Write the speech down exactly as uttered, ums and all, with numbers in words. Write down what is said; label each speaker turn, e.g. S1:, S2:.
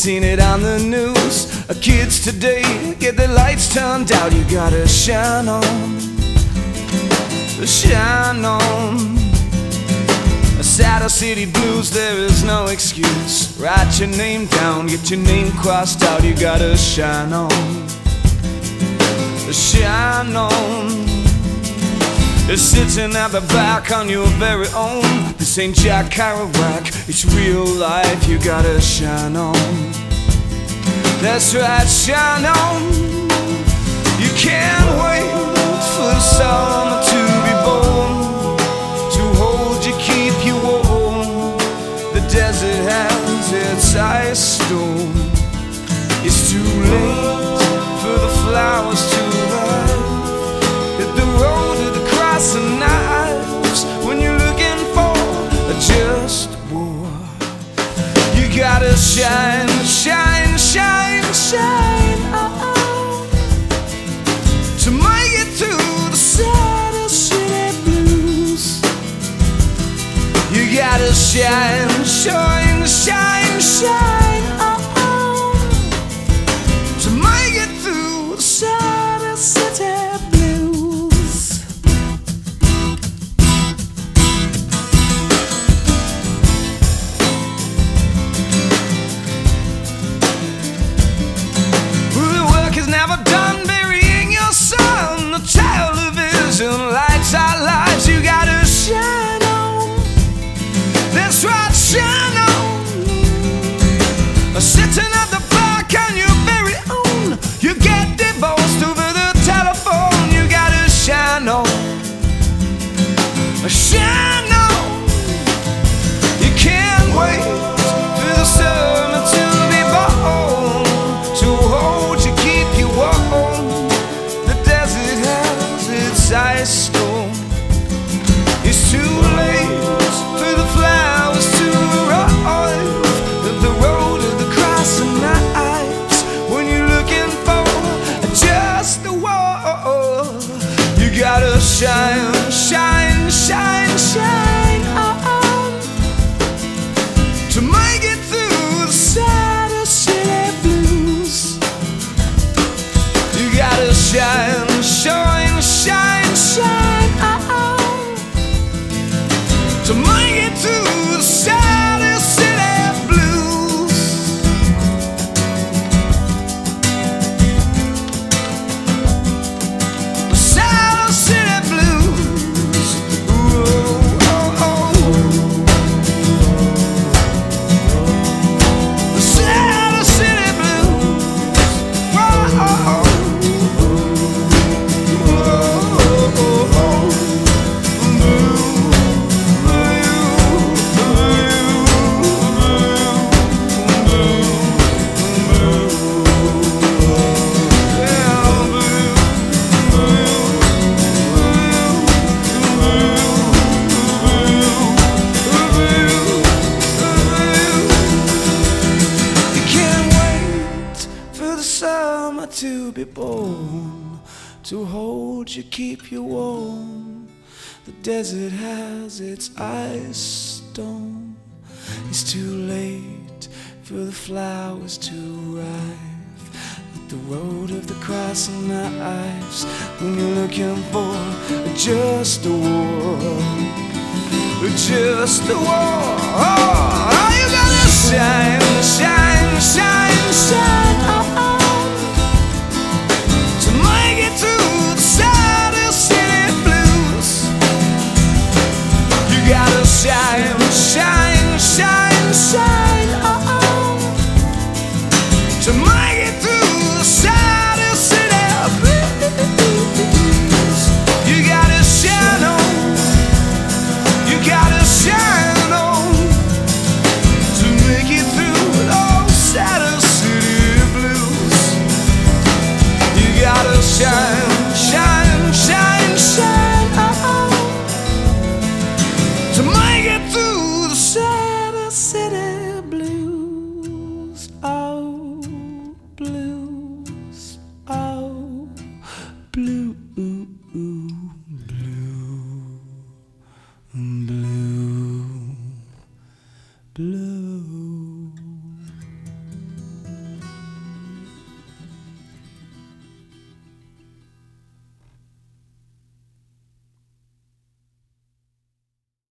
S1: seen it on the news. Uh, Kids today get their lights turned out. You gotta shine on, shine on. Saddle City Blues, there is no excuse. Write your name down, get your name crossed out. You gotta shine on, shine on. You're sitting at the back on your very own. This ain't Jack Kerouac, it's real life. You gotta shine on. That's right, shine on. You can't wait for the summer to be born, to hold you, keep you warm. The desert has its ice storm. It's too late for the flowers to arrive. Hit the road to the cross and knives when you're looking for a just war. You gotta shine, shine, shine, shine, oh, oh, to make it through the Saddle City Blues. You gotta shine, shine, shine, shine, oh, oh, to make it through the Saddle City Blues. Well, the work is never done burying your son. The television lights our lives. You gotta shine on. That's right, shine on. Sitting at the back on your very own. You get divorced over the telephone. You gotta shine on, shine on. You can't wait for the summer to be born, to hold you, keep you warm. The desert has its ice storm. It's too late for the flowers to arrive. The road of the cross and knives when you're looking for just the war. You gotta shine, shine, shine, shine, oh, oh, to make it through the Saddle City Blues. You gotta shine, shine, shine, shine, oh, oh, to make it through the Saddle City Blues. The Saddle City Blues. Ooh, oh, oh. The Saddle City Blues. Whoa, oh, oh. To be born, to hold you, keep you warm. The desert has its ice storm. It's too late for the flowers to arrive. At the road of the cross and knives when you're looking for just a war, just a war. Oh, you gotta shine, shine, shine, shine, oh, oh, through the Saddle City Blues. You gotta shine, shine, shine, shine, oh, oh, to make it through the Saddle City Blues. You gotta shine on, you gotta shine on, to make it through those Saddle City Blues. You gotta shine. Blues, oh, blue.